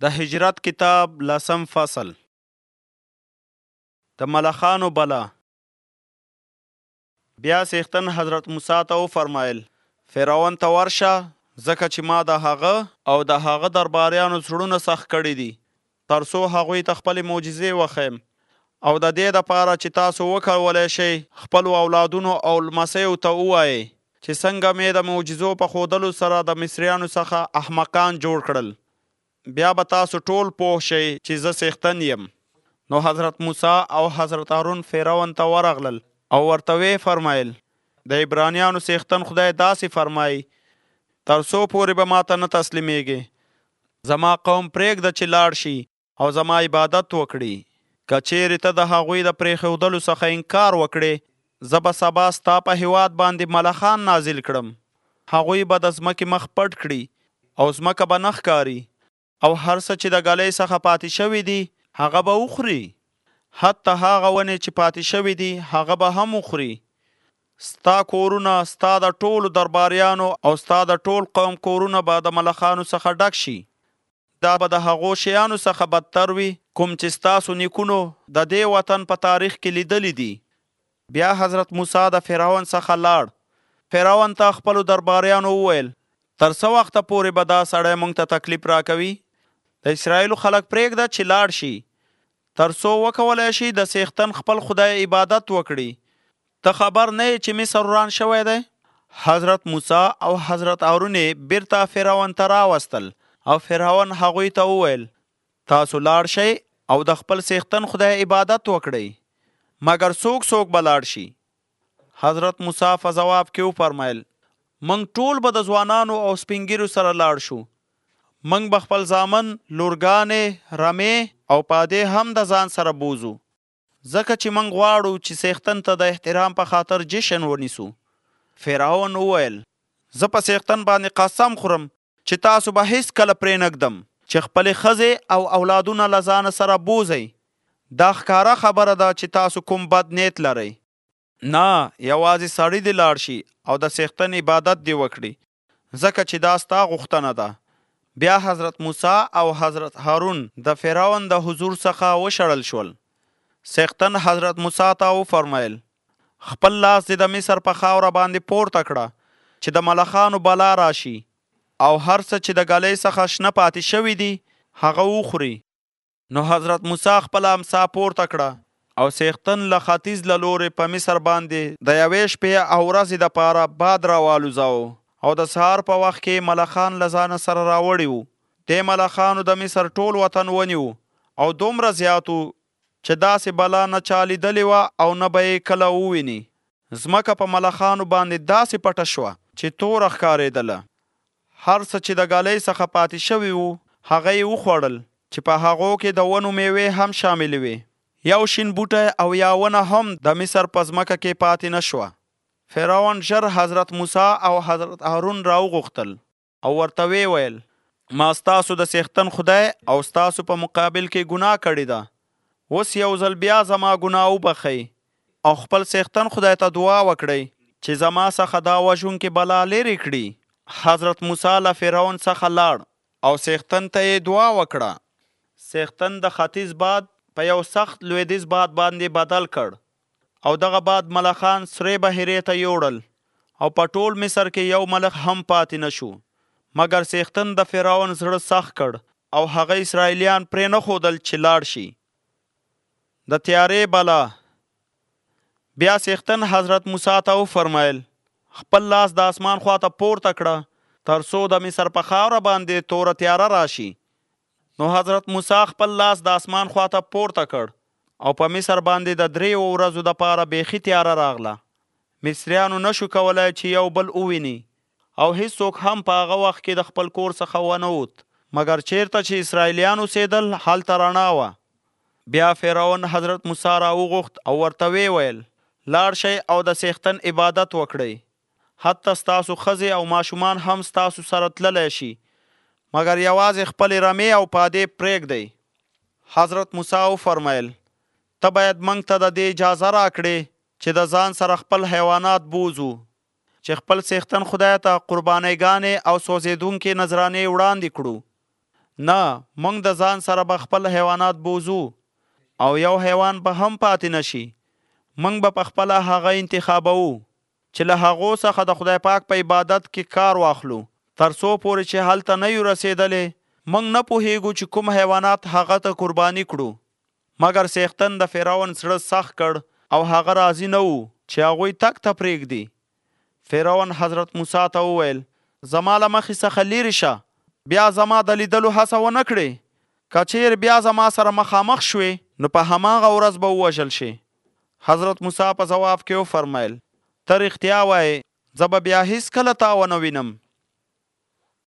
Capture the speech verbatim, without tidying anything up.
د هجرت کتاب لسم فصل. د ملخانو بلا. بیا سیختن حضرت موسی ته وفرمایل فرعون ته ورشه، ځکه چې ما د هغه او د هغه درباریانو زړونه سخت کړي دي، تر څو هغوی ته خپلې معجزې وښیم، او د دې دپاره چې تاسو وکولی شئ خپلو اولادونو او لمسیو ته ووایئ چې څنګه مې د معجزو په ښودلو سره د مصریانو څخه احمقان جوړ کړل. بیا به تاسو ټول پوه شئ چې زه څښتن یم. نو حضرت موسی او حضرت هارون فرعون ته ورغلل او ورته ویې فرمایل د عبرانیانو څښتن خدای داسې فرمایي، تر څو پورې به ماته نه تسلیمیږي، زما قوم پرېږده چې لاړ شي او زما عبادت وکړي. که چیرې ته د هغوی د پرېښودلو څخه انکار وکړې، زه به سبا ستا په هېواد باندې ملخان نازل کړم. هغوی به د ځمکې مخ پټ کړي او ځمکه به نه ښکاري، او هر څه چې د ګلۍ څخه پاتې شوي دي هغه به وخوري، حتی هغه ونې چې پاتې شوي دي هغه به هم وخوري. ستا کورونه، ستا د ټولو درباریانو او ستا د ټول قوم کورونه به د ملخانو څخه ډک شي. دا به د هغو شیانو څخه بدتر وي کوم چې ستاسو نیکونو د دې وطن په تاریخ کې لیدلی دي. بیا حضرت موسی د فرعون څخه لاړ. فرعون ته خپلو درباریانو وویل تر څه وخته پورې به دا سړی موږ ته تکلیف راکوي؟ د اسرائیلو خلک پرېږده چې لاړ شي، تر څو وکولی شي د څښتن خپل خدای عبادت وکړي. ته خبر نه یې چې مصر وران شوی دی؟ حضرت موسی او حضرت هارون یې بیرته فرعون ته راوستل، او فرعون هغوی ته وویل تاسو لاړ شئ او د خپل څښتن خدای عبادت وکړئ، مګر څوک څوک به لاړ شي؟ حضرت موسی په ځواب کې وفرمیل موږ ټول به د ځوانانو او سپین ږیرو سره لاړ شو. موږ به خپل زامن، لورګانې، رمې او پادې هم د ځان سره بوزو، ځکه چې موږ غواړو چې څښتن ته د احترام په خاطر جشن ونیسو. فرعون وویل زه په څښتن باندې قسم خورم چې تاسو به هیڅ کله پرې نږدم چې خپلې ښځې او اولادونه له ځانه سره بوزئ. دا ښکاره خبره ده چې تاسو کوم بد نیت لرئ. نه، یوازې سړی دې لاړ شي او د څښتن عبادت دې وکړي، ځکه چې دا ستا غوښتنه ده. بیا حضرت موسی او حضرت هارون د فرعون د حضور څخه وشړل شول. څښتن حضرت موسی ته وفرمیل خپل لاس دې د مصر په خاوره باندې پورته کړه چې د ملخانو بلا راشي، او هر څه چې د ګلۍ څخه شنه پاتې شوي دي هغه وخوري. نو حضرت موسی خپله امسا پورته کړه او څښتن له ختیځ له لورې په مصر باندې د یوې شپې او ورځې دپاره باد راوالوځاوه، او د سهار په وخت کې ملخان له ځانه سره راوړي وو. دې ملخانو د مصر ټول وطن ونیو، او دومره زیات وو چې داسې بلا نه چا لیدلې وه او نه به یې کله وویني. ځمکه په ملخانو باندې داسې پټه شوه چې توره ښکارېدله. هر څه چې د ګلۍ څخه پاتې شوي وو هغه یې وخوړل، چې په هغو کې د ونو میوې هم شاملې وې. یو شین بوټی او یا ونه هم د مصر په ځمکه کې پاتې نه شوه. فرعون ژر حضرت موسی او حضرت هارون راوغوښتل او ورته ویې ویل ما ستاسو د څښتن خدای او ستاسو په مقابل کې ګناه کړې ده. اوس یو ځل بیا زما ګناه وبخئ او خپل څښتن خدای ته دعا وکړئ چې زما څخه دا وژونکې بلا لرې کړي. حضرت موسی له فرعون څخه لاړ او څښتن ته یې دعا وکړه. څښتن د ختیځ باد په یو سخت لویدیځ باد باندې بدل کړ، او دغه باد ملخان سرې بحیرې ته یوړل، او په ټول مصر کې یو ملخ هم پاتې نه شو. مګر څښتن د فرعون زړه سخت کړ او هغه اسرائیلیان پرې نه ښودل چې لاړ شي. د تیارې بلا. بیا څښتن حضرت موسی ته وفرمیل خپل لاس د اسمان خواته پورته کړه تر څو د مصر په خاوره باندې توره تیاره راشي. نو حضرت موسی خپل لاس د اسمان خواته پورته کړ او په مصر باندې د دریو ورځو دپاره بیخي تیاره راغله. مصریانو نشو کولی چې یو بل وویني، او هیڅوک هم په هغه وخت کې د خپل کور څخه ونه ووت، مګر چیرته چې اسرائیلیان اوسېدل هلته رڼا وه. بیا فرعون حضرت موسی راوغوښت او ورته ویې ویل لاړ شئ او د څښتن عبادت وکړئ، حتی ستاسو ښځې او ماشومان هم ستاسو سره تللی شي، مګر یوازې خپلې رمې او پادې پرېږدئ. حضرت موسی وفرمیل ته باید موږ ته د دې اجازه راکړې چې د ځان سره خپل حیوانات بوزو، چې خپل څښتن خدای ته قربانیګانې او سوځېدونکې نذرانې وړاندې کړو. نه موږ د ځان سره به خپل حیوانات بوزو او یو حیوان به هم پاتې نشي. موږ به په خپله هغه انتخابوو چې له هغو څخه د خدای پاک په عبادت کې کار واخلو تر څو پورې چې هلته نه یو رسېدلې. موږ نه پوهیږو چې کوم حیوانات هغه ته قرباني کړو. مګر څښتن د فرعون زړه سخت کړ او هغه راضي نه و چې هغوی تک ته پرېږدي. فرعون حضرت موسی ته وویل زما له مخې څخه لیرې شه، بیا زما د لیدلو هڅه ونه کړې. که چیر بیا زما سره مخامخ شوې نو په هماغه ورځ به ووژل شي. حضرت موسی په ځواب کې وفرمیل ته رښتیا وایې، زه به بیا هیڅکله تا ونه وینم.